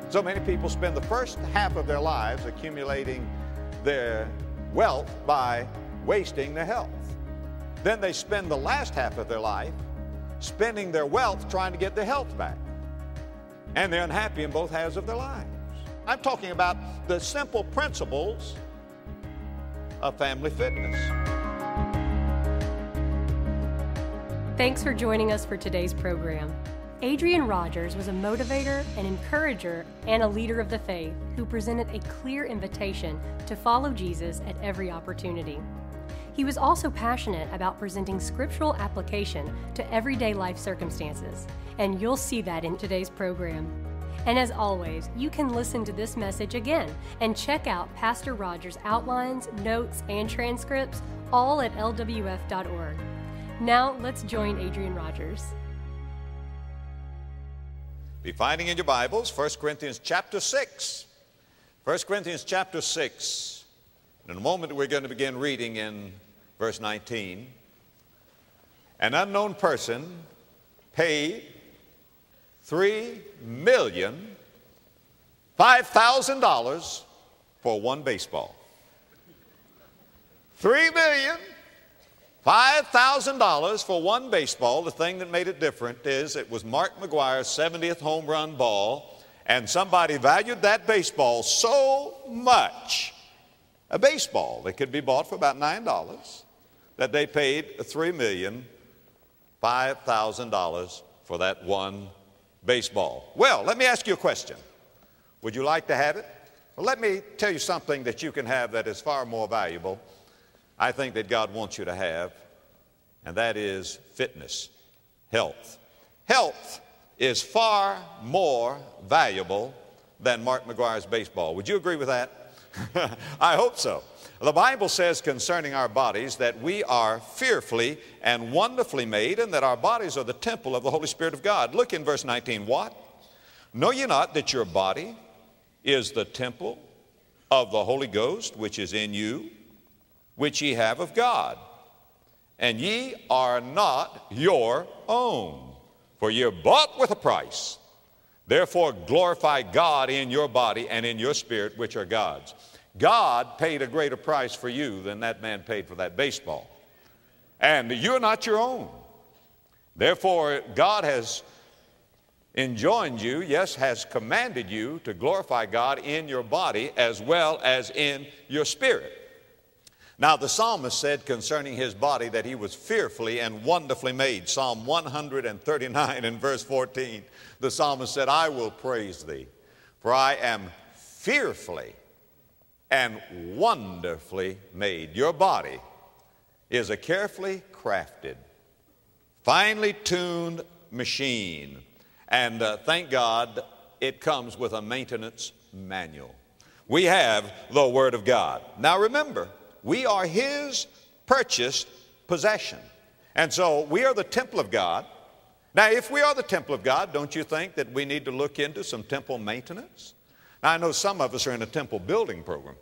So many people spend the first half of their lives accumulating their wealth by wasting their health. Then they spend the last half of their life spending their wealth trying to get their health back. And they're unhappy in both halves of their lives. I'm talking about the simple principles of family fitness. Thanks for joining us for today's program. Adrian Rogers was a motivator, an encourager, and a leader of the faith who presented a clear invitation to follow Jesus at every opportunity. He was also passionate about presenting scriptural application to everyday life circumstances, and you'll see that in today's program. And as always, you can listen to this message again and check out Pastor Rogers' outlines, notes, and transcripts, all at lwf.org. Now, let's join Adrian Rogers. Be finding in your Bibles 1 Corinthians chapter 6. 1 Corinthians chapter 6. In a moment, we're going to begin reading in verse 19. An unknown person paid $3,005,000 for one baseball. $3,005,000 for one baseball. The thing that made it different is it was Mark McGwire's 70th home run ball, and somebody valued that baseball so much, a baseball that could be bought for about $9, that they paid $3,005,000 for that one baseball. Well, let me ask you a question. Would you like to have it? Well, let me tell you something that you can have that is far more valuable, I think, that God wants you to have, and that is fitness, health. Health is far more valuable than Mark McGwire's baseball. Would you agree with that? I hope so. The Bible says concerning our bodies that we are fearfully and wonderfully made, and that our bodies are the temple of the Holy Spirit of God. Look in verse 19. What? Know ye not that your body is the temple of the Holy Ghost, which is in you, which ye have of God, and ye are not your own, for ye are bought with a price. Therefore glorify God in your body and in your spirit, which are God's. God paid a greater price for you than that man paid for that baseball. And you're not your own. Therefore, God has enjoined you, yes, has commanded you to glorify God in your body as well as in your spirit. Now, the psalmist said concerning his body that he was fearfully and wonderfully made. Psalm 139 and verse 14, the psalmist said, I will praise thee, for I am fearfully and wonderfully made. Your body is a carefully crafted, finely tuned machine. And thank God it comes with a maintenance manual. We have the Word of God. Now remember, we are His purchased possession. And so we are the temple of God. Now, if we are the temple of God, don't you think that we need to look into some temple maintenance? Now, I know some of us are in a temple building program.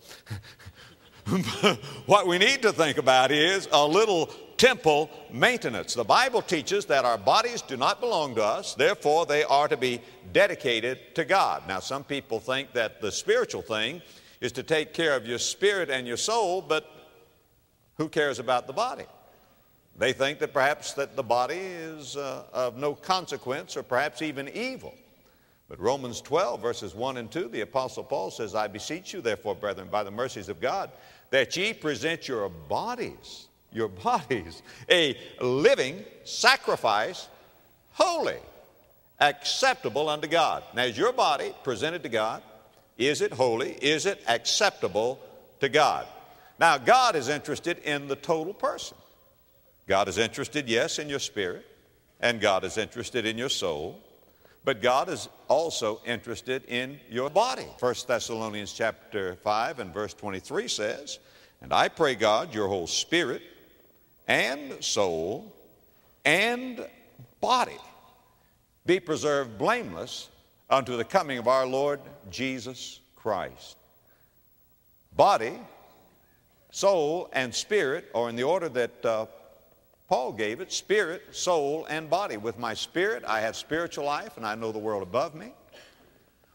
What we need to think about is a little temple maintenance. The Bible teaches that our bodies do not belong to us, therefore they are to be dedicated to God. Now, some people think that the spiritual thing is to take care of your spirit and your soul, but who cares about the body? They think that perhaps that the body is of no consequence or perhaps even evil. But Romans 12, verses 1 and 2, the Apostle Paul says, I beseech you, therefore, brethren, by the mercies of God, that ye present your bodies, a living sacrifice, holy, acceptable unto God. Now, is your body presented to God? Is it holy? Is it acceptable to God? Now, God is interested in the total person. God is interested, yes, in your spirit, and God is interested in your soul, but God is also interested in your body. 1 Thessalonians chapter 5 and verse 23 says, and I pray God your whole spirit and soul and body be preserved blameless unto the coming of our Lord Jesus Christ. Body, soul, and spirit, or in the order that Paul gave it, spirit, soul, and body. With my spirit, I have spiritual life, and I know the world above me.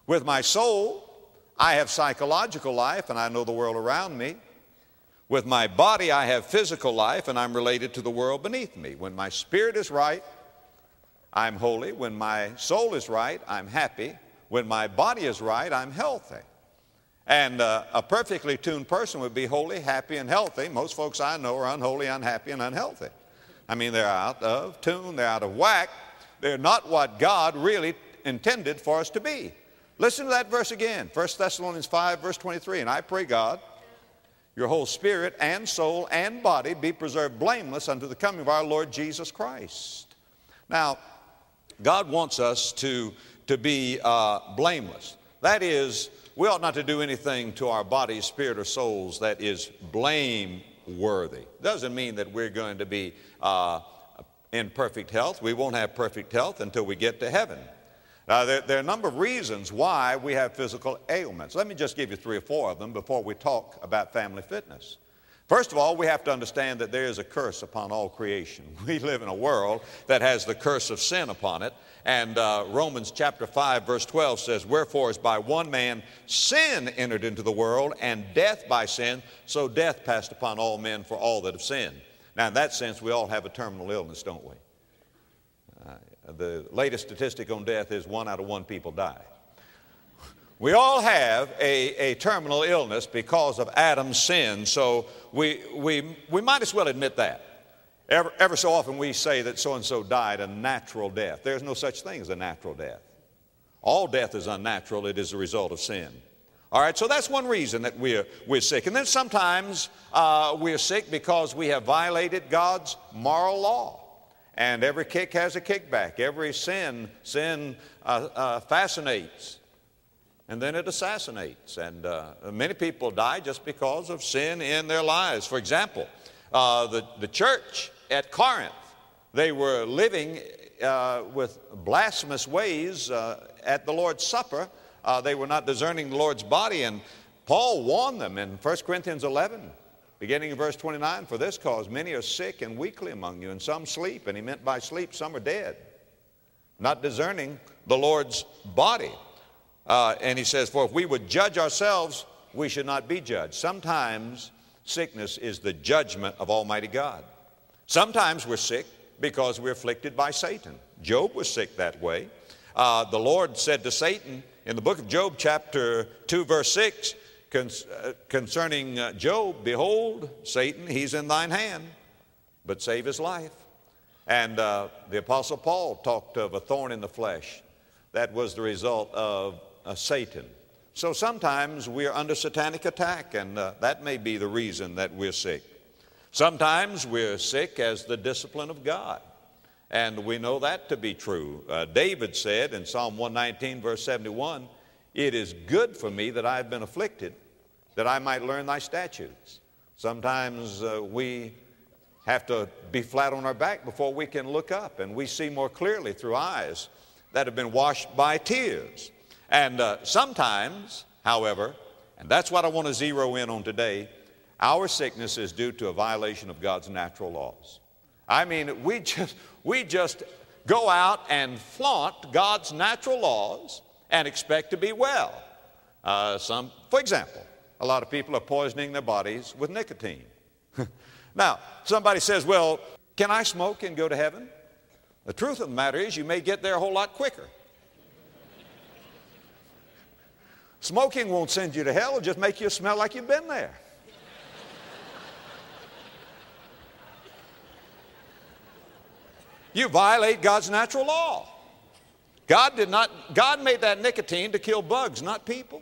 With my soul, I have psychological life and I know the world around me. With my body, I have physical life and I'm related to the world beneath me. When my spirit is right, I'm holy. When my soul is right, I'm happy. When my body is right, I'm healthy. And a perfectly tuned person would be holy, happy, and healthy. Most folks I know are unholy, unhappy, and unhealthy. I mean, they're out of tune, they're out of whack. They're not what God really intended for us to be. Listen to that verse again, 1 Thessalonians 5, verse 23. And I pray, God, your whole spirit and soul and body be preserved blameless unto the coming of our Lord Jesus Christ. Now, God wants us to be blameless. That is, we ought not to do anything to our bodies, spirit, or souls that is blameworthy. Doesn't mean that we're going to be in perfect health. We won't have perfect health until we get to heaven. There are a number of reasons why we have physical ailments. Let me just give you 3 or 4 of them before we talk about family fitness. First of all, we have to understand that there is a curse upon all creation. We live in a world that has the curse of sin upon it. And Romans chapter 5, verse 12 says, wherefore as by one man sin entered into the world, and death by sin, so death passed upon all men for all that have sinned. Now, in that sense, we all have a terminal illness, don't we? The latest statistic on death is 1 out of 1 people die. We all have a terminal illness because of Adam's sin, so we might as well admit that. Ever so often we say that so-and-so died a natural death. There's no such thing as a natural death. All death is unnatural. It is a result of sin. All right, so that's one reason that we're sick. And then sometimes we're sick because we have violated God's moral law. And every kick has a kickback. Every sin fascinates. And then it assassinates. And many people die just because of sin in their lives. For example, the church at Corinth, they were living with blasphemous ways at the Lord's Supper. They were not discerning the Lord's body. And Paul warned them in 1 Corinthians 11, beginning in verse 29, for this cause many are sick and weakly among you, and some sleep. And he meant by sleep, some are dead, not discerning the Lord's body. And he says, for if we would judge ourselves, we should not be judged. Sometimes sickness is the judgment of Almighty God. Sometimes we're sick because we're afflicted by Satan. Job was sick that way. The Lord said to Satan in the book of Job, chapter 2, verse 6, concerning Job, behold, Satan, he's in thine hand, but save his life. And the Apostle Paul talked of a thorn in the flesh. That was the result of Satan. So sometimes we're under satanic attack, and that may be the reason that we're sick. Sometimes we're sick as the discipline of God, and we know that to be true. David said in Psalm 119, verse 71, it is good for me that I have been afflicted, that I might learn thy statutes. Sometimes we have to be flat on our back before we can look up, and we see more clearly through eyes that have been washed by tears. And sometimes, however, and that's what I want to zero in on today, our sickness is due to a violation of God's natural laws. I mean, we just go out and flaunt God's natural laws and expect to be well. For example, a lot of people are poisoning their bodies with nicotine. Now, somebody says, well, can I smoke and go to heaven? The truth of the matter is you may get there a whole lot quicker. Smoking won't send you to hell. It'll just make you smell like you've been there. You violate God's natural law. God made that nicotine to kill bugs, not people.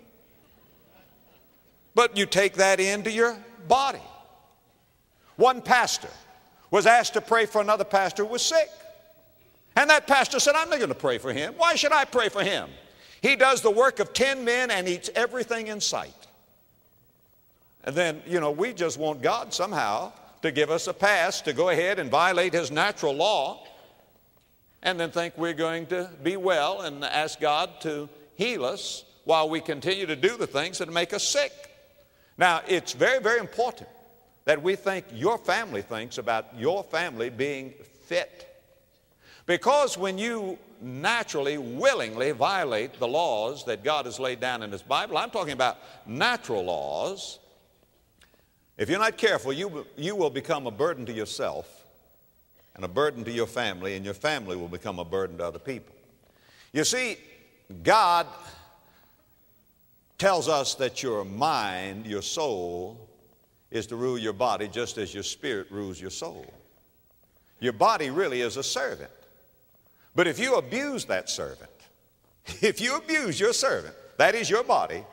But you take that into your body. One pastor was asked to pray for another pastor who was sick. And that pastor said, I'm not going to pray for him. Why should I pray for him? He does the work of 10 men and eats everything in sight. And then, we just want God somehow to give us a pass to go ahead and violate his natural law and then think we're going to be well and ask God to heal us while we continue to do the things that make us sick. Now, it's very, very important that we think your family thinks about your family being fit. Because when you naturally, willingly violate the laws that God has laid down in His Bible, I'm talking about natural laws, if you're not careful, you will become a burden to yourself and a burden to your family, and your family will become a burden to other people. You see, God tells us that your mind, your soul, is to rule your body just as your spirit rules your soul. Your body really is a servant. But if you abuse that servant, if you abuse your servant, that is your body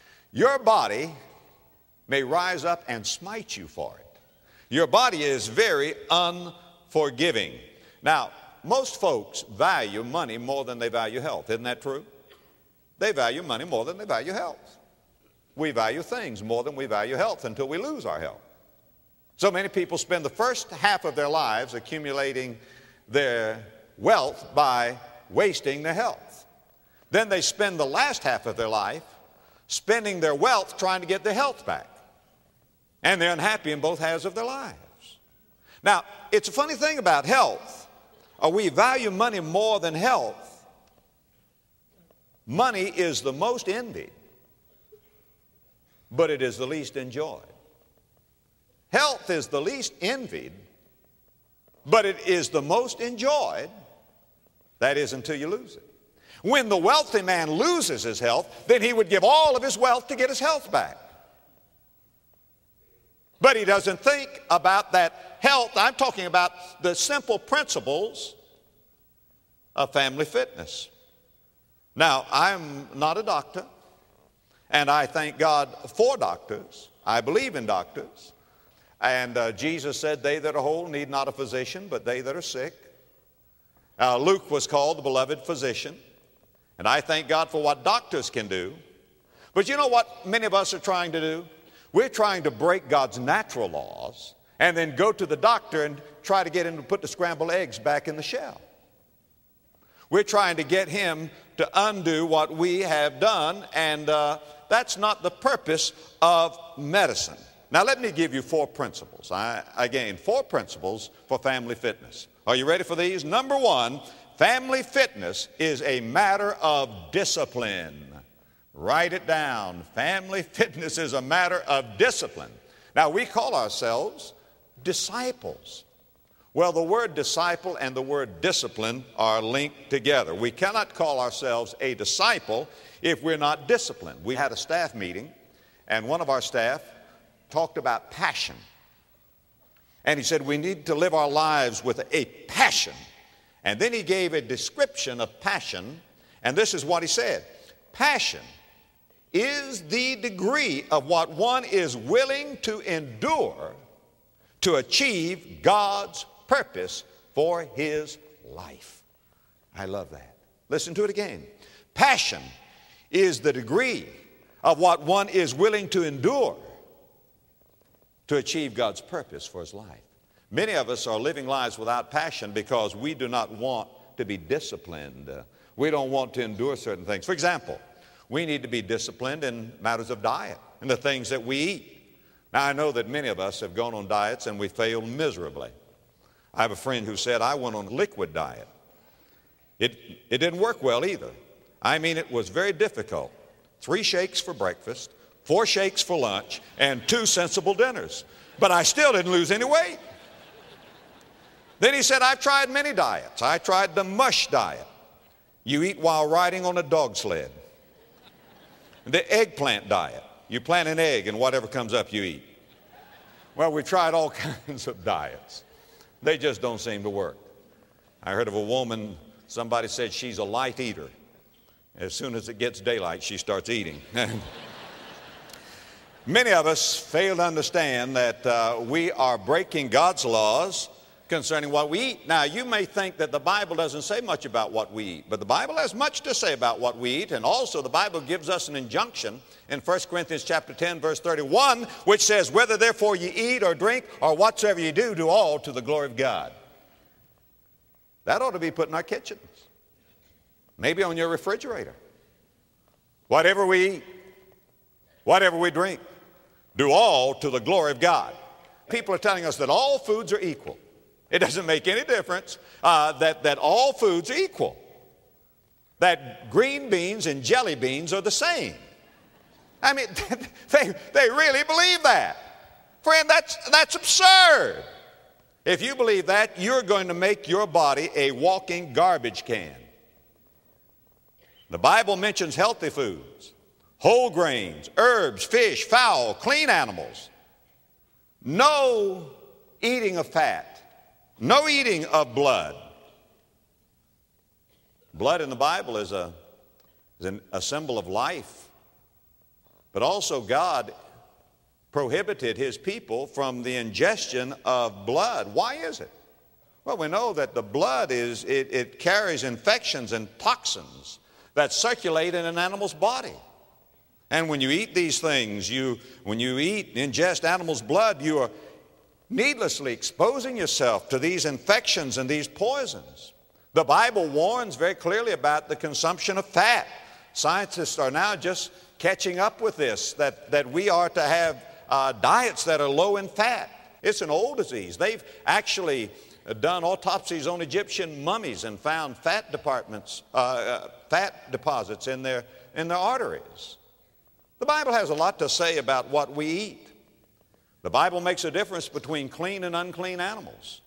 may rise up and smite you for it. Your body is very unforgiving. Now, most folks value money more than they value health. Isn't that true? They value money more than they value health. We value things more than we value health until we lose our health. So many people spend the first half of their lives accumulating their wealth by wasting their health. Then they spend the last half of their life spending their wealth trying to get their health back. And they're unhappy in both halves of their lives. Now, it's a funny thing about health. We value money more than health. Money is the most envied, but it is the least enjoyed. Health is the least envied, but it is the most enjoyed. That is until you lose it. When the wealthy man loses his health, then he would give all of his wealth to get his health back. But he doesn't think about that health. I'm talking about the simple principles of family fitness. Now, I'm not a doctor, and I thank God for doctors. I believe in doctors. And Jesus said, they that are whole need not a physician, but they that are sick. Luke was called the beloved physician. And I thank God for what doctors can do. But you know what many of us are trying to do? We're trying to break God's natural laws and then go to the doctor and try to get him to put the scrambled eggs back in the shell. We're trying to get him to undo what we have done, and that's not the purpose of medicine. Now, let me give you 4 principles. Again, 4 principles for family fitness. Are you ready for these? Number 1, family fitness is a matter of discipline. Write it down. Family fitness is a matter of discipline. Now, we call ourselves disciples. Well, the word disciple and the word discipline are linked together. We cannot call ourselves a disciple if we're not disciplined. We had a staff meeting, and one of our staff talked about passion. And he said we need to live our lives with a passion. And then he gave a description of passion, and this is what he said. Passion is the degree of what one is willing to endure to achieve God's purpose for his life. I love that. Listen to it again. Passion is the degree of what one is willing to endure to achieve God's purpose for his life. Many of us are living lives without passion because we do not want to be disciplined. We don't want to endure certain things. For example, we need to be disciplined in matters of diet and the things that we eat. Now, I know that many of us have gone on diets and we failed miserably. I have a friend who said, I went on a liquid diet. It didn't work well either. I mean, it was very difficult. 3 shakes for breakfast, 4 shakes for lunch, and 2 sensible dinners. But I still didn't lose any weight. Then he said, I've tried many diets. I tried the mush diet. You eat while riding on a dog sled. The eggplant diet. You plant an egg and whatever comes up you eat. Well, we tried all kinds of diets. They just don't seem to work. I heard of a woman, somebody said she's a light eater. As soon as it gets daylight, she starts eating. Many of us fail to understand that we are breaking God's laws concerning what we eat. Now, you may think that the Bible doesn't say much about what we eat, but the Bible has much to say about what we eat, and also the Bible gives us an injunction in 1 Corinthians chapter 10, verse 31, which says, whether therefore you eat or drink or whatsoever you do, do all to the glory of God. That ought to be put in our kitchens, maybe on your refrigerator. Whatever we eat, whatever we drink, do all to the glory of God. People are telling us that all foods are equal. It doesn't make any difference that all foods are equal, that green beans and jelly beans are the same. I mean, they really believe that. Friend, that's absurd. If you believe that, you're going to make your body a walking garbage can. The Bible mentions healthy foods, whole grains, herbs, fish, fowl, clean animals. No eating of fat, no eating of blood. Blood in the Bible is a symbol of life, but also God prohibited his people from the ingestion of blood. Why is it? Well, we know that the blood it carries infections and toxins that circulate in an animal's body. And when you eat these things, when you ingest animal's blood, you are needlessly exposing yourself to these infections and these poisons. The Bible warns very clearly about the consumption of fat. Scientists are now just catching up with this, that we are to have diets that are low in fat. It's an old disease. They've actually done autopsies on Egyptian mummies and found fat deposits in their arteries. The Bible has a lot to say about what we eat. The Bible makes a difference between clean and unclean animals.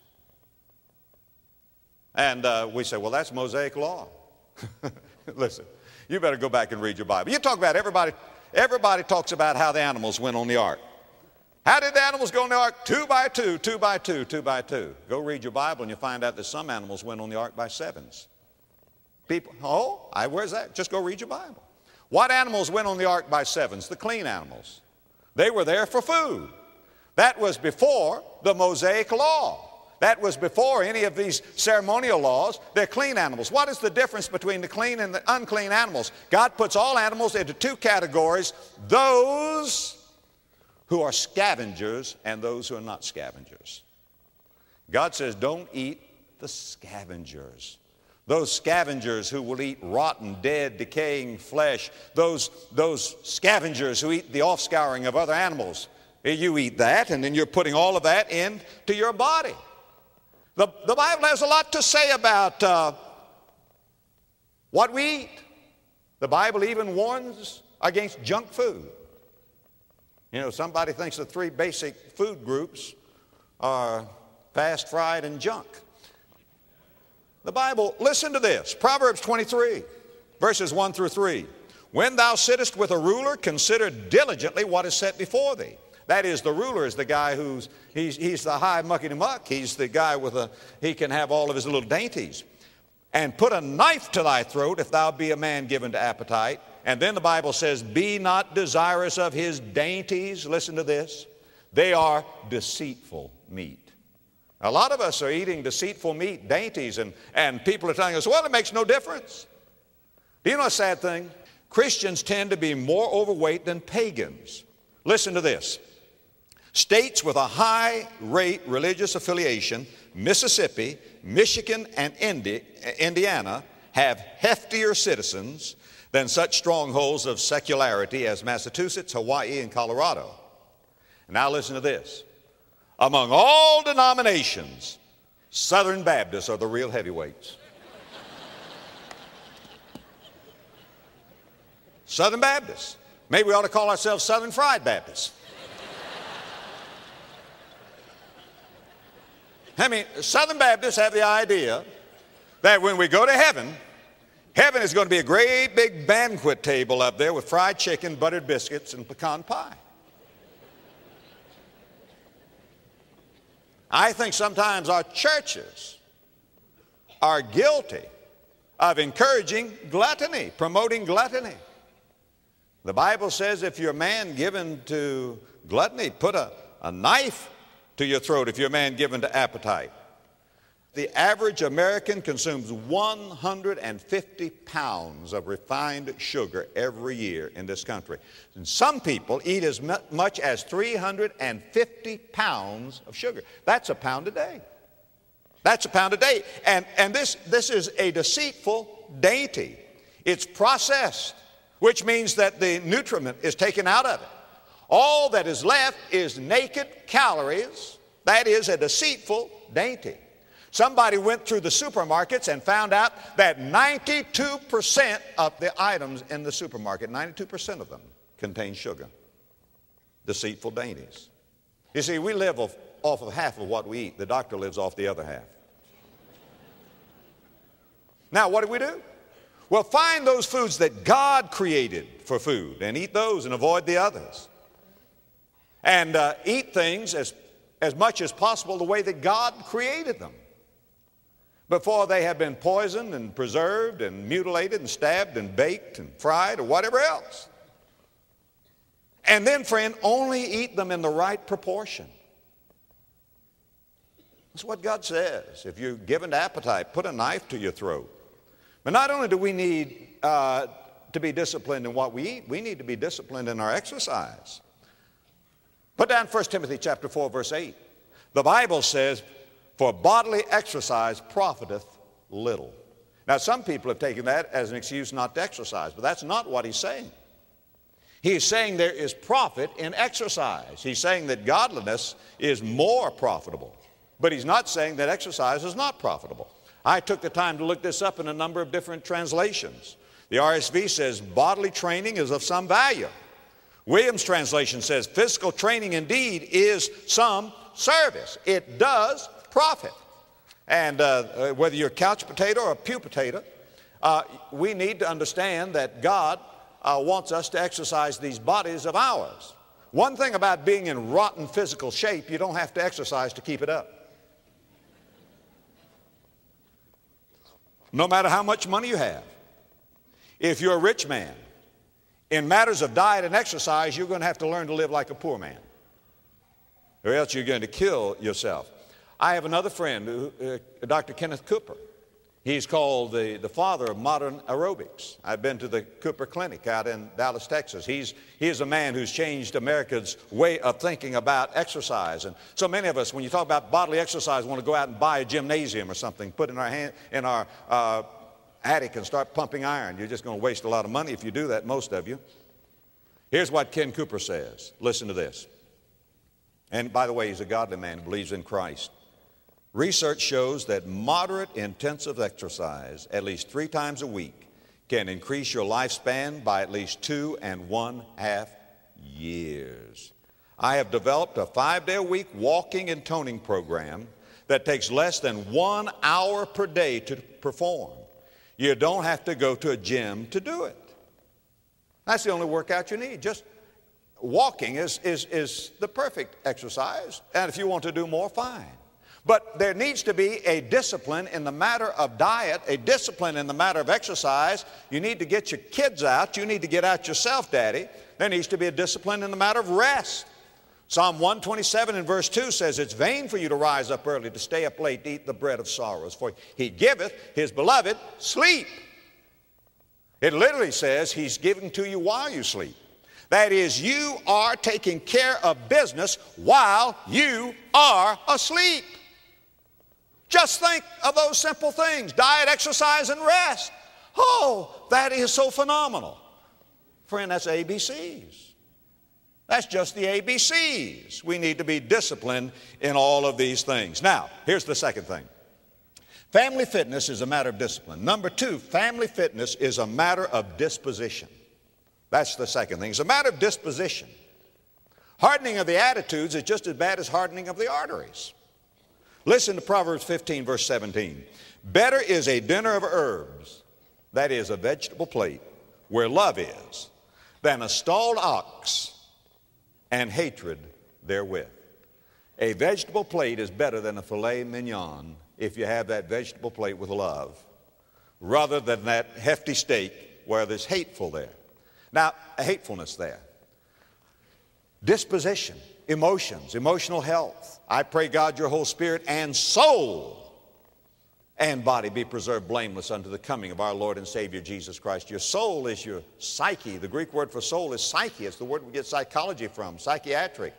And we say, well, that's Mosaic law. Listen, you better go back and read your Bible. You talk about everybody talks about how the animals went on the ark. How did the animals go on the ark? 2 by 2, 2 by 2, 2 by 2. Go read your Bible and you'll find out that some animals went on the ark by 7s. People, where's that? Just go read your Bible. What animals went on the ark by 7s? The clean animals. They were there for food. That was before the Mosaic law. That was before any of these ceremonial laws. They're clean animals. What is the difference between the clean and the unclean animals? God puts all animals into 2 categories: those who are scavengers and those who are not scavengers. God says, don't eat the scavengers. Those scavengers who will eat rotten, dead, decaying flesh. Those scavengers who eat the offscouring of other animals. You eat that, and then you're putting all of that into your body. The Bible has a lot to say about what we eat. The Bible even warns against junk food. You know, somebody thinks the 3 basic food groups are fast, fried, and junk. The Bible, listen to this, Proverbs 23, verses 1 through 3. When thou sittest with a ruler, consider diligently what is set before thee. That is, the ruler is the guy he's the high muckety-muck. He's the guy he can have all of his little dainties. And put a knife to thy throat if thou be a man given to appetite. And then the Bible says, be not desirous of his dainties. Listen to this. They are deceitful meat. A lot of us are eating deceitful meat, dainties, and people are telling us, well, it makes no difference. Do you know a sad thing? Christians tend to be more overweight than pagans. Listen to this. States with a high rate religious affiliation, Mississippi, Michigan, and Indiana, have heftier citizens than such strongholds of secularity as Massachusetts, Hawaii, and Colorado. Now listen to this. Among all denominations, Southern Baptists are the real heavyweights. Southern Baptists. Maybe we ought to call ourselves Southern Fried Baptists. I mean, Southern Baptists have the idea that when we go to heaven, heaven is going to be a great big banquet table up there with fried chicken, buttered biscuits, and pecan pie. I think sometimes our churches are guilty of encouraging gluttony, promoting gluttony. The Bible says if you're a man given to gluttony, put a knife to your throat if you're a man given to appetite. The average American consumes 150 pounds of refined sugar every year in this country. And some people eat as much as 350 pounds of sugar. That's a pound a day. That's a pound a day. And this is a deceitful dainty. It's processed, which means that the nutriment is taken out of it. All that is left is naked calories. That is a deceitful dainty. Somebody went through the supermarkets and found out that 92% of the items in the supermarket, 92% of them, contain sugar. Deceitful dainties. You see, we live off of half of what we eat. The doctor lives off the other half. Now, what do? Well, find those foods that God created for food and eat those and avoid the others. And eat things as much as possible the way that God created them, before they have been poisoned and preserved and mutilated and stabbed and baked and fried or whatever else. And then, friend, only eat them in the right proportion. That's what God says. If you're given to appetite, put a knife to your throat. But not only do we need to be disciplined in what we eat, we need to be disciplined in our exercise. Put down 1 Timothy chapter 4, verse 8. The Bible says, "For bodily exercise profiteth little." Now, some people have taken that as an excuse not to exercise, but that's not what he's saying. He's saying there is profit in exercise. He's saying that godliness is more profitable, but he's not saying that exercise is not profitable. I took the time to look this up in a number of different translations. The RSV says bodily training is of some value. Williams' translation says physical training indeed is some service. It does profit. And whether you're a couch potato or a pew potato, we need to understand that God wants us to exercise these bodies of ours. One thing about being in rotten physical shape, you don't have to exercise to keep it up. No matter how much money you have. If you're a rich man, in matters of diet and exercise, you're going to have to learn to live like a poor man, or else you're going to kill yourself. I have another friend, Dr. Kenneth Cooper. He's called the father of modern aerobics. I've been to the Cooper Clinic out in Dallas, Texas. He is a man who's changed America's way of thinking about exercise. And so many of us, when you talk about bodily exercise, want to go out and buy a gymnasium or something, put it in our attic and start pumping iron. You're just going to waste a lot of money if you do that, most of you. Here's what Ken Cooper says. Listen to this. And by the way, he's a godly man who believes in Christ. Research shows that moderate intensive exercise, at least 3 times a week, can increase your lifespan by at least 2.5 years. I have developed a 5-day-a-week walking and toning program that takes less than 1 hour per day to perform. You don't have to go to a gym to do it. That's the only workout you need. Just walking is the perfect exercise. And if you want to do more, fine. But there needs to be a discipline in the matter of diet, a discipline in the matter of exercise. You need to get your kids out. You need to get out yourself, Daddy. There needs to be a discipline in the matter of rest. Psalm 127 and verse 2 says, "It's vain for you to rise up early, to stay up late, to eat the bread of sorrows, for he giveth his beloved sleep." It literally says he's giving to you while you sleep. That is, you are taking care of business while you are asleep. Just think of those simple things: diet, exercise, and rest. Oh, that is so phenomenal. Friend, that's ABCs. That's just the ABCs. We need to be disciplined in all of these things. Now, here's the second thing. Family fitness is a matter of discipline. Number 2, family fitness is a matter of disposition. That's the second thing. It's a matter of disposition. Hardening of the attitudes is just as bad as hardening of the arteries. Listen to Proverbs 15, verse 17. "Better is a dinner of herbs," that is, a vegetable plate, "where love is, than a stalled ox and hatred therewith." A vegetable plate is better than a filet mignon if you have that vegetable plate with love, rather than that hefty steak where there's hateful there. Now, a hatefulness there. Disposition, emotions, emotional health. I pray, God, your whole spirit and soul and body be preserved blameless unto the coming of our Lord and Savior Jesus Christ. Your soul is your psyche. The Greek word for soul is psyche. It's the word we get psychology from, psychiatric,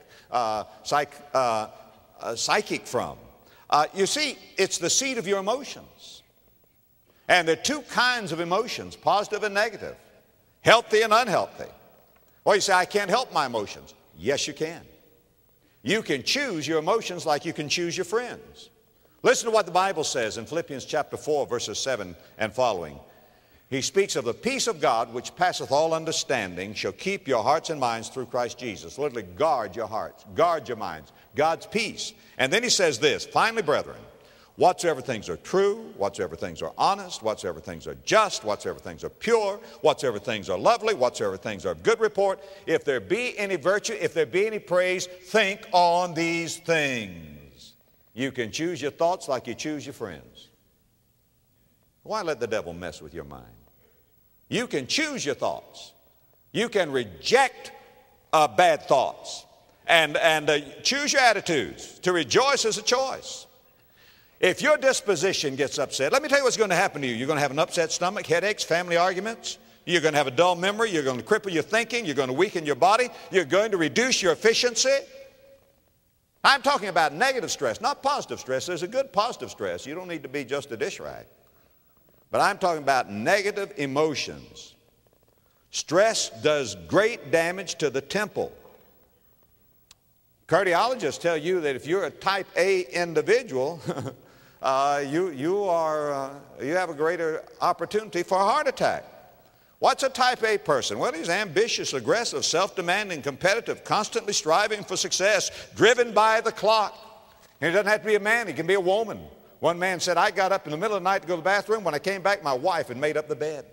psychic from. You see, it's the seat of your emotions. And there are 2 kinds of emotions, positive and negative, healthy and unhealthy. Well, you say, I can't help my emotions. Yes, you can. You can choose your emotions like you can choose your friends. Listen to what the Bible says in Philippians chapter 4, verses 7 and following. He speaks of the peace of God, which passeth all understanding, shall keep your hearts and minds through Christ Jesus. Literally, guard your hearts, guard your minds, God's peace. And then he says this, finally, brethren, whatsoever things are true, whatsoever things are honest, whatsoever things are just, whatsoever things are pure, whatsoever things are lovely, whatsoever things are of good report, if there be any virtue, if there be any praise, think on these things. You can choose your thoughts like you choose your friends. Why let the devil mess with your mind? You can choose your thoughts. You can reject bad thoughts and choose your attitudes. To rejoice is a choice. If your disposition gets upset, let me tell you what's going to happen to you. You're going to have an upset stomach, headaches, family arguments. You're going to have a dull memory. You're going to cripple your thinking. You're going to weaken your body. You're going to reduce your efficiency. I'm talking about negative stress, not positive stress. There's a good positive stress. You don't need to be just a dish rag. But I'm talking about negative emotions. Stress does great damage to the temple. Cardiologists tell you that if you're a type A individual, you have a greater opportunity for a heart attack. What's a type A person? Well, he's ambitious, aggressive, self-demanding, competitive, constantly striving for success, driven by the clock. And he doesn't have to be a man, he can be a woman. One man said, I got up in the middle of the night to go to the bathroom. When I came back, my wife had made up the bed.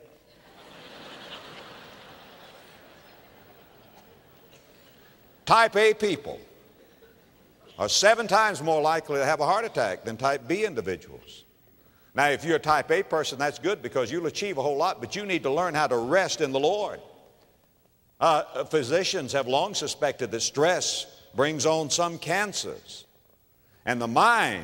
Type A people are 7 times more likely to have a heart attack than type B individuals. Now, if you're a type A person, that's good because you'll achieve a whole lot, but you need to learn how to rest in the Lord. Physicians have long suspected that stress brings on some cancers. And the mind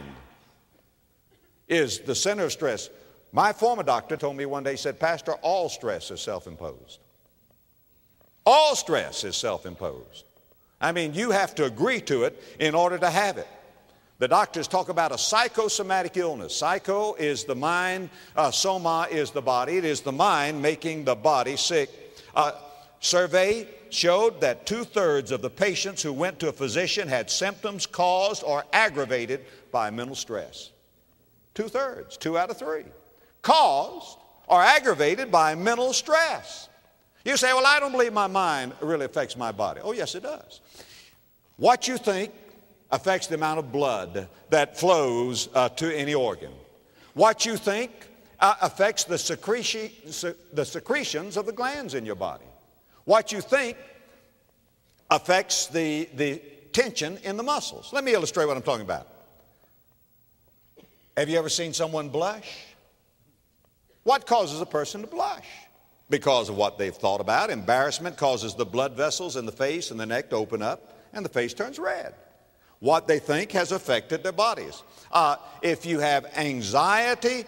is the center of stress. My former doctor told me one day, he said, Pastor, all stress is self-imposed. All stress is self-imposed. I mean, you have to agree to it in order to have it. The doctors talk about a psychosomatic illness. Psycho is the mind, soma is the body. It is the mind making the body sick. Survey showed that 2/3 of the patients who went to a physician had symptoms caused or aggravated by mental stress. 2/3, 2 out of 3, caused or aggravated by mental stress. You say, well, I don't believe my mind really affects my body. Oh, yes, it does. What you think affects the amount of blood that flows to any organ. What you think affects the secretions of the glands in your body. What you think affects the tension in the muscles. Let me illustrate what I'm talking about. Have you ever seen someone blush? What causes a person to blush? Because of what they've thought about. Embarrassment causes the blood vessels in the face and the neck to open up, and the face turns red. What they think has affected their bodies. If you have anxiety,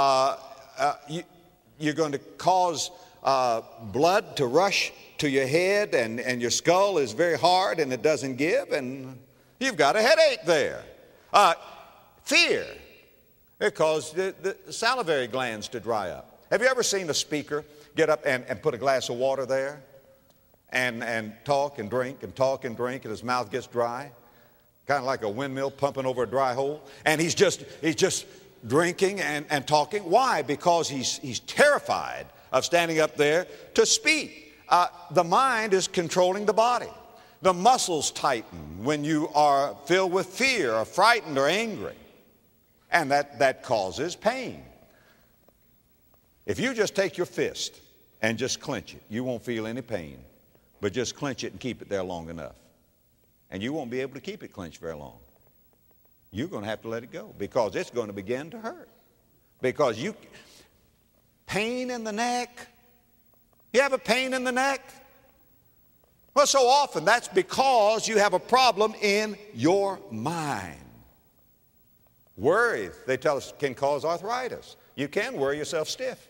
you're going to cause blood to rush to your head, and your skull is very hard and it doesn't give, and you've got a headache there. Fear. It causes the salivary glands to dry up. Have you ever seen a speaker get up and put a glass of water there and talk and drink and talk and drink, and his mouth gets dry? Kind of like a windmill pumping over a dry hole. And he's just drinking and talking. Why? Because he's terrified of standing up there to speak. The mind is controlling the body. The muscles tighten when you are filled with fear or frightened or angry. And that causes pain. If you just take your fist and just clench it, you won't feel any pain. But just clench it and keep it there long enough. And you won't be able to keep it clenched very long. You're going to have to let it go because it's going to begin to hurt. Because pain in the neck. You have a pain in the neck? Well, so often that's because you have a problem in your mind. Worry, they tell us, can cause arthritis. You can worry yourself stiff.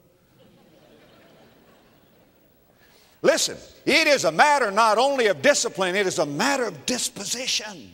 Listen, it is a matter not only of discipline, it is a matter of disposition.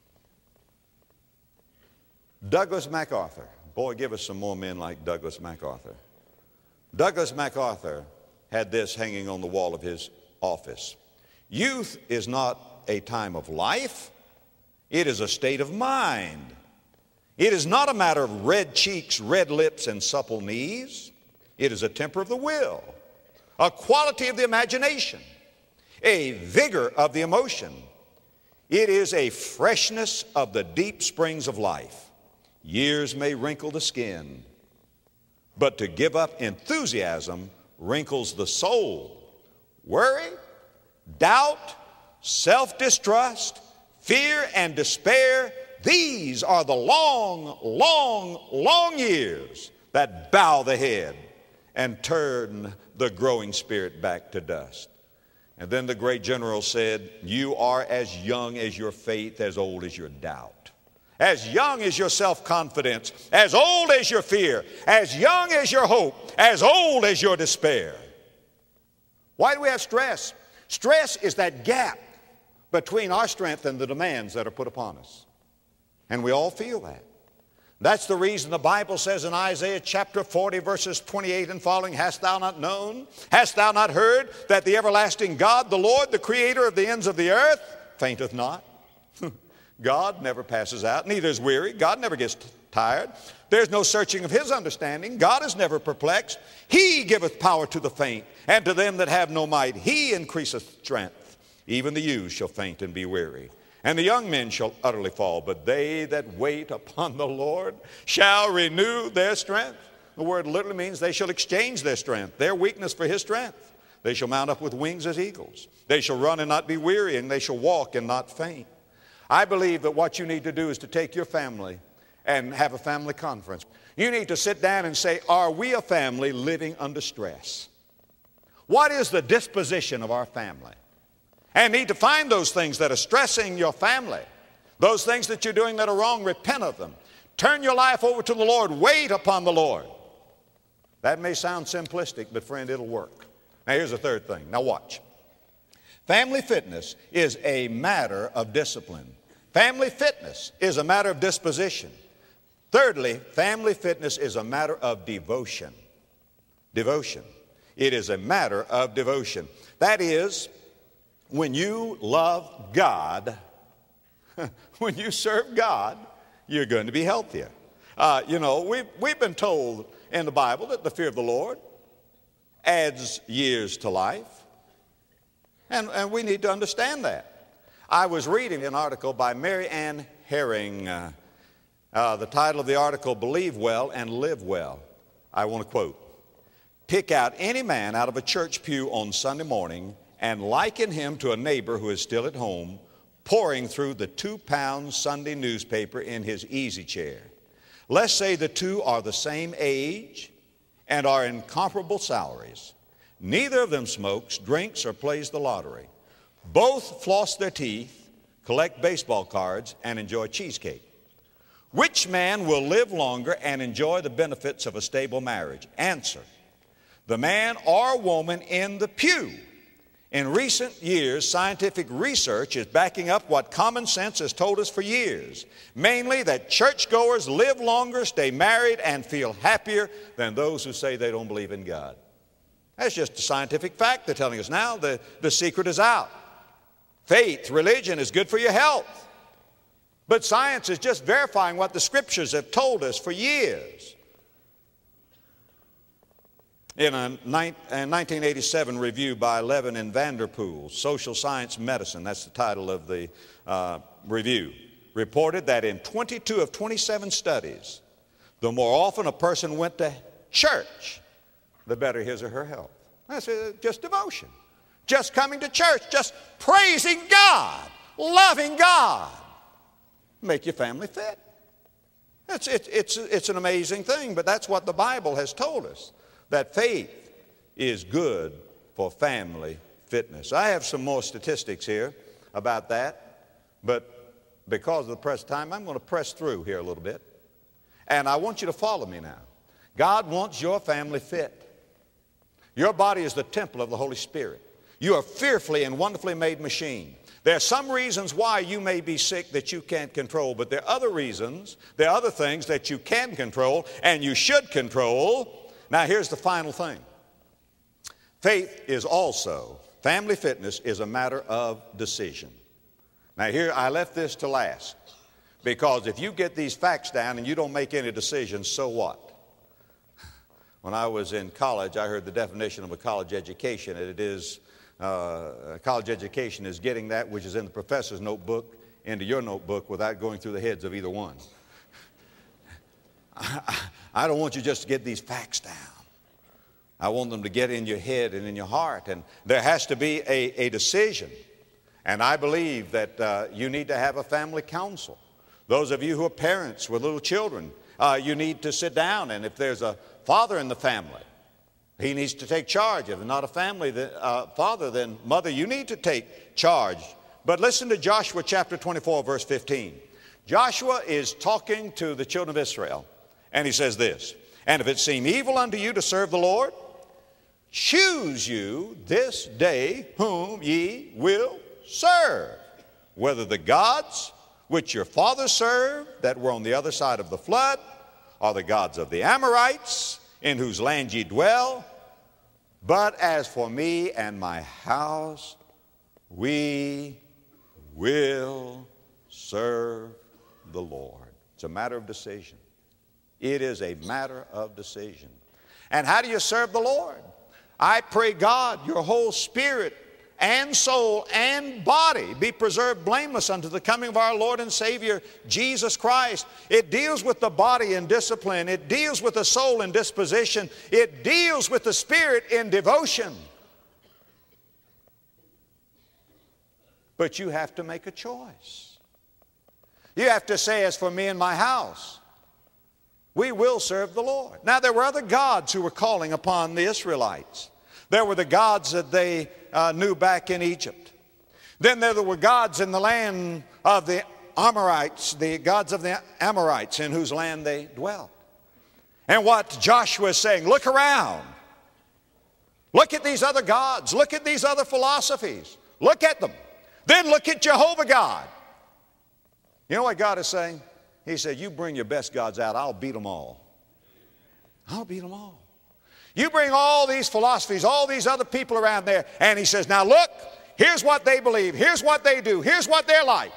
Douglas MacArthur. Boy, give us some more men like Douglas MacArthur. Douglas MacArthur had this hanging on the wall of his office. Youth is not a time of life. It is a state of mind. It is not a matter of red cheeks, red lips, and supple knees. It is a temper of the will, a quality of the imagination, a vigor of the emotion. It is a freshness of the deep springs of life. Years may wrinkle the skin, but to give up enthusiasm wrinkles the soul. Worry, doubt, self-distrust, fear, and despair, these are the long, long, long years that bow the head and turn the growing spirit back to dust. And then the great general said, you are as young as your faith, as old as your doubt. As young as your self-confidence, as old as your fear, as young as your hope, as old as your despair. Why do we have stress? Stress is that gap between our strength and the demands that are put upon us. And we all feel that. That's the reason the Bible says in Isaiah chapter 40 verses 28 and following, hast thou not known, hast thou not heard, that the everlasting God, the Lord, the creator of the ends of the earth, fainteth not? God never passes out, neither is weary. God never gets tired. There's no searching of his understanding. God is never perplexed. He giveth power to the faint, and to them that have no might he increaseth strength. Even the youths shall faint and be weary, and the young men shall utterly fall. But they that wait upon the Lord shall renew their strength. The word literally means they shall exchange their strength, their weakness for his strength. They shall mount up with wings as eagles. They shall run and not be weary, and they shall walk and not faint. I believe that what you need to do is to take your family and have a family conference. You need to sit down and say, are we a family living under stress? What is the disposition of our family? And need to find those things that are stressing your family. Those things that you're doing that are wrong, repent of them. Turn your life over to the Lord. Wait upon the Lord. That may sound simplistic, but friend, it'll work. Now here's the third thing. Now watch. Family fitness is a matter of discipline. Family fitness is a matter of disposition. Thirdly, family fitness is a matter of devotion. Devotion. It is a matter of devotion. That is, when you love God, when you serve God, you're going to be healthier. We've been told in the Bible that the fear of the Lord adds years to life. And we need to understand that. I was reading an article by Mary Ann Herring. The title of the article, Believe Well and Live Well. I want to quote, pick out any man out of a church pew on Sunday morning and liken him to a neighbor who is still at home, pouring through the 2-pound Sunday newspaper in his easy chair. Let's say the two are the same age and are in comparable salaries. Neither of them smokes, drinks, or plays the lottery. Both floss their teeth, collect baseball cards, and enjoy cheesecake. Which man will live longer and enjoy the benefits of a stable marriage? Answer, the man or woman in the pew. In recent years, scientific research is backing up what common sense has told us for years, mainly that churchgoers live longer, stay married, and feel happier than those who say they don't believe in God. That's just a scientific fact they're telling us now. The secret is out. Faith, religion is good for your health. But science is just verifying what the scriptures have told us for years. In a 1987 review by Levin and Vanderpool, Social Science Medicine, that's the title of the review, reported that in 22 of 27 studies, the more often a person went to church, the better his or her health. That's just devotion. Just coming to church, just praising God, loving God. Make your family fit. It's an amazing thing, but that's what the Bible has told us, that faith is good for family fitness. I have some more statistics here about that, but because of the present time, I'm going to press through here a little bit. And I want you to follow me now. God wants your family fit. Your body is the temple of the Holy Spirit. You are fearfully and wonderfully made machine. There are some reasons why you may be sick that you can't control, but there are other reasons, there are other things that you can control and you should control. Now here's the final thing. Faith is also, family fitness is a matter of decision. Now here, I left this to last Because if you get these facts down and you don't make any decisions, so what? When I was in college, I heard the definition of a college education. It is, a college education is getting that which is in the professor's notebook into your notebook without going through the heads of either one. I don't want you just to get these facts down. I want them to get in your head and in your heart. And there has to be a decision. And I believe that you need to have a family council. Those of you who are parents with little children, you need to sit down. And if there's a father in the family, he needs to take charge. If not a family father, then mother, you need to take charge. But listen to Joshua chapter 24, verse 15. Joshua is talking to the children of Israel. And he says this, and if it seem evil unto you to serve the Lord, choose you this day whom ye will serve, whether the gods which your fathers served that were on the other side of the flood, or the gods of the Amorites in whose land ye dwell. But as for me and my house, we will serve the Lord. It's a matter of decision. It is a matter of decision. And how do you serve the Lord? I pray God, your whole spirit and soul and body be preserved blameless unto the coming of our Lord and Savior, Jesus Christ. It deals with the body in discipline. It deals with the soul in disposition. It deals with the spirit in devotion. But you have to make a choice. You have to say, as for me and my house, we will serve the Lord. Now, there were other gods who were calling upon the Israelites. There were the gods that they knew back in Egypt. Then there were gods in the land of the Amorites, the gods of the Amorites in whose land they dwelt. And what Joshua is saying, look around. Look at these other gods. Look at these other philosophies. Look at them. Then look at Jehovah God. You know what God is saying? He said, you bring your best gods out, I'll beat them all. I'll beat them all. You bring all these philosophies, all these other people around there, and he says, now look, here's what they believe, here's what they do, here's what they're like.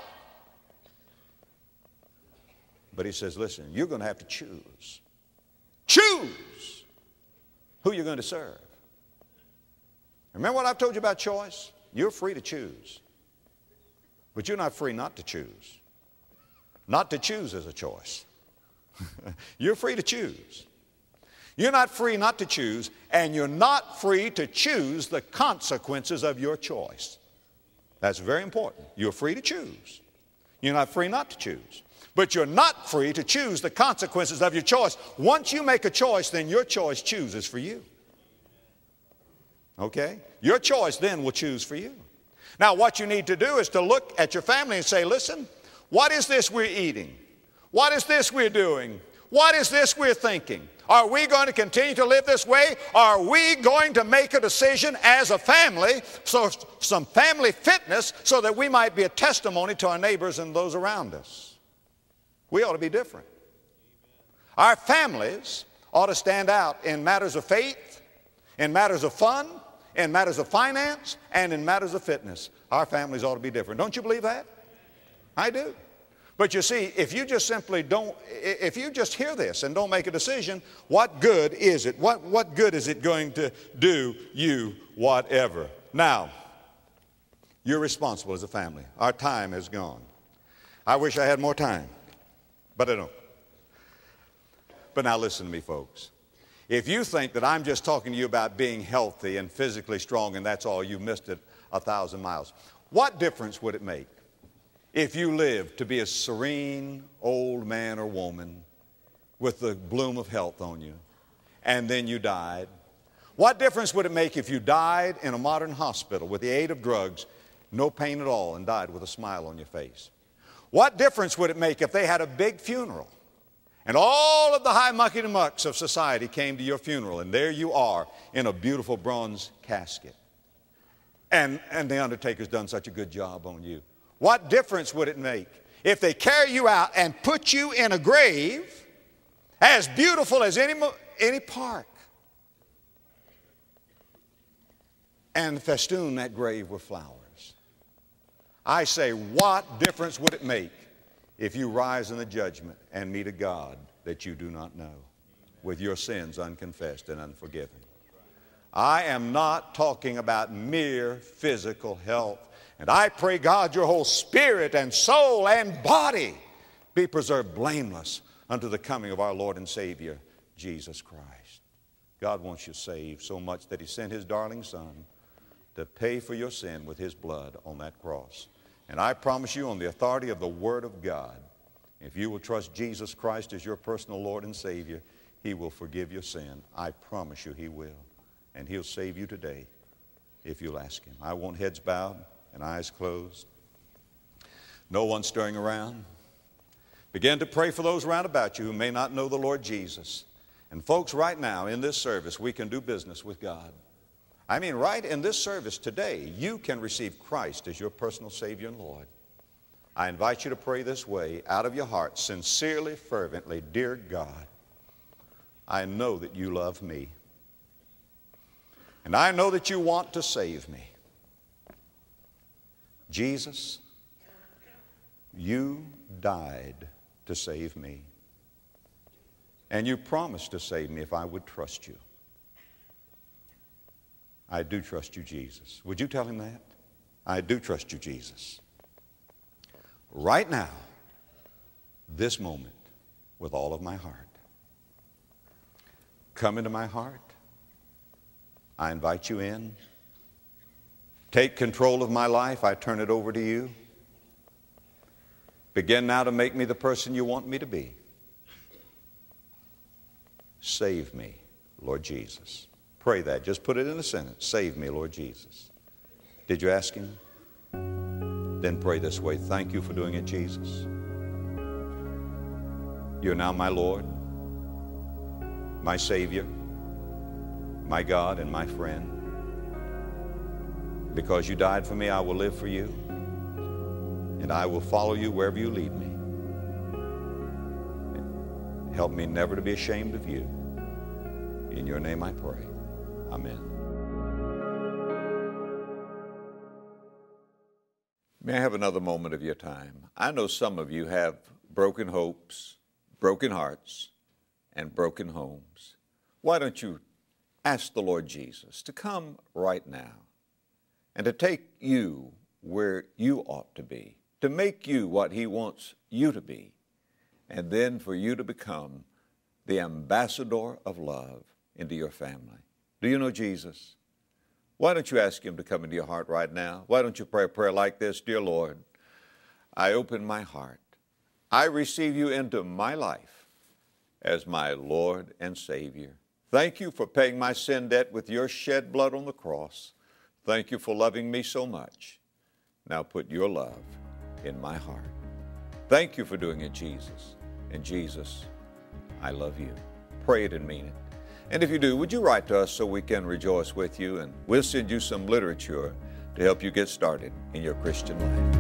But he says, listen, you're going to have to choose. Choose who you're going to serve. Remember what I've told you about choice? You're free to choose. But you're not free not to choose. Not to choose is a choice. You're free to choose. You're not free not to choose, and you're not free to choose the consequences of your choice. That's very important. You're free to choose. You're not free not to choose. But you're not free to choose the consequences of your choice. Once you make a choice, then your choice chooses for you. Okay? Your choice then will choose for you. Now, what you need to do is to look at your family and say, listen, what is this we're eating? What is this we're doing? What is this we're thinking? Are we going to continue to live this way? Are we going to make a decision as a family, so some family fitness, so that we might be a testimony to our neighbors and those around us? We ought to be different. Our families ought to stand out in matters of faith, in matters of fun, in matters of finance, and in matters of fitness. Our families ought to be different. Don't you believe that? I do. But you see, if you just simply don't, if you just hear this and don't make a decision, what good is it? What good is it going to do you whatever? Now, you're responsible as a family. Our time is gone. I wish I had more time, but I don't. But now listen to me, folks. If you think that I'm just talking to you about being healthy and physically strong and that's all, you missed it 1,000 miles. What difference would it make if you lived to be a serene old man or woman with the bloom of health on you, and then you died? What difference would it make if you died in a modern hospital with the aid of drugs, no pain at all, and died with a smile on your face? What difference would it make if they had a big funeral, and all of the high mucky-mucks of society came to your funeral, and there you are in a beautiful bronze casket, and the undertaker's done such a good job on you? What difference would it make if they carry you out and put you in a grave as beautiful as any park and festoon that grave with flowers? I say, what difference would it make if you rise in the judgment and meet a God that you do not know, with your sins unconfessed and unforgiven. I am not talking about mere physical health. And I pray, God, your whole spirit and soul and body be preserved blameless unto the coming of our Lord and Savior, Jesus Christ. God wants you saved so much that he sent his darling Son to pay for your sin with his blood on that cross. And I promise you, on the authority of the Word of God, if you will trust Jesus Christ as your personal Lord and Savior, he will forgive your sin. I promise you he will. And he'll save you today if you'll ask him. I want heads bowed and eyes closed. No one stirring around. Begin to pray for those round about you who may not know the Lord Jesus. And folks, right now in this service, we can do business with God. I mean, right in this service today, you can receive Christ as your personal Savior and Lord. I invite you to pray this way out of your heart, sincerely, fervently. Dear God, I know that you love me. And I know that you want to save me. Jesus, you died to save me. And you promised to save me if I would trust you. I do trust you, Jesus. Would you tell him that? I do trust you, Jesus. Right now, this moment, with all of my heart. Come into my heart. I invite you in. Take control of my life. I turn it over to you. Begin now to make me the person you want me to be. Save me, Lord Jesus. Pray that. Just put it in a sentence. Save me, Lord Jesus. Did you ask him? Then pray this way. Thank you for doing it, Jesus. You're now my Lord, my Savior, my God, and my friend. Because you died for me, I will live for you, and I will follow you wherever you lead me. Help me never to be ashamed of you. In your name I pray. Amen. May I have another moment of your time? I know some of you have broken hopes, broken hearts, and broken homes. Why don't you ask the Lord Jesus to come right now and to take you where you ought to be, to make you what he wants you to be, and then for you to become the ambassador of love into your family. Do you know Jesus? Why don't you ask him to come into your heart right now? Why don't you pray a prayer like this? Dear Lord, I open my heart. I receive you into my life as my Lord and Savior. Thank you for paying my sin debt with your shed blood on the cross. Thank you for loving me so much. Now put your love in my heart. Thank you for doing it, Jesus. And Jesus, I love you. Pray it and mean it. And if you do, would you write to us so we can rejoice with you, and we'll send you some literature to help you get started in your Christian life.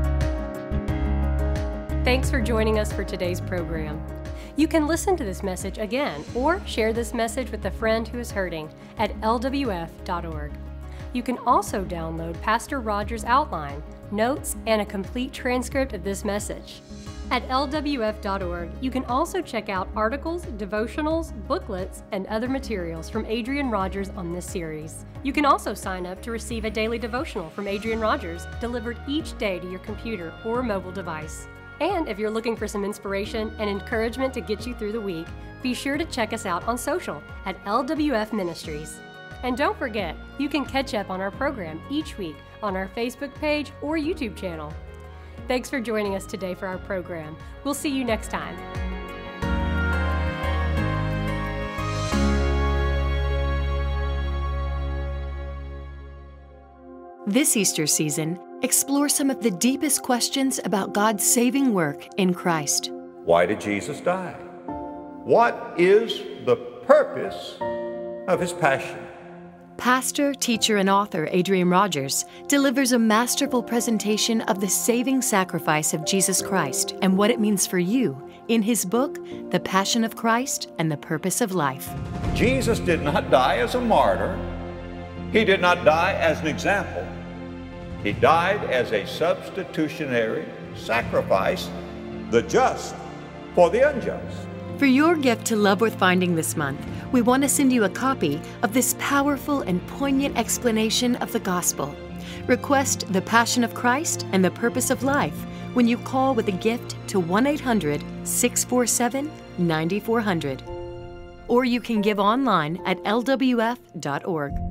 Thanks for joining us for today's program. You can listen to this message again or share this message with a friend who is hurting at lwf.org. You can also download Pastor Rogers' outline, notes, and a complete transcript of this message. At lwf.org, you can also check out articles, devotionals, booklets, and other materials from Adrian Rogers on this series. You can also sign up to receive a daily devotional from Adrian Rogers delivered each day to your computer or mobile device. And if you're looking for some inspiration and encouragement to get you through the week, be sure to check us out on social at LWF Ministries. And don't forget, you can catch up on our program each week on our Facebook page or YouTube channel. Thanks for joining us today for our program. We'll see you next time. This Easter season, explore some of the deepest questions about God's saving work in Christ. Why did Jesus die? What is the purpose of his passion? Pastor, teacher, and author Adrian Rogers delivers a masterful presentation of the saving sacrifice of Jesus Christ and what it means for you in his book, The Passion of Christ and the Purpose of Life. Jesus did not die as a martyr. He did not die as an example. He died as a substitutionary sacrifice the just for the unjust. For your gift to Love Worth Finding this month, we want to send you a copy of this powerful and poignant explanation of the gospel. Request The Passion of Christ and the Purpose of Life when you call with a gift to 1-800-647-9400. Or you can give online at lwf.org.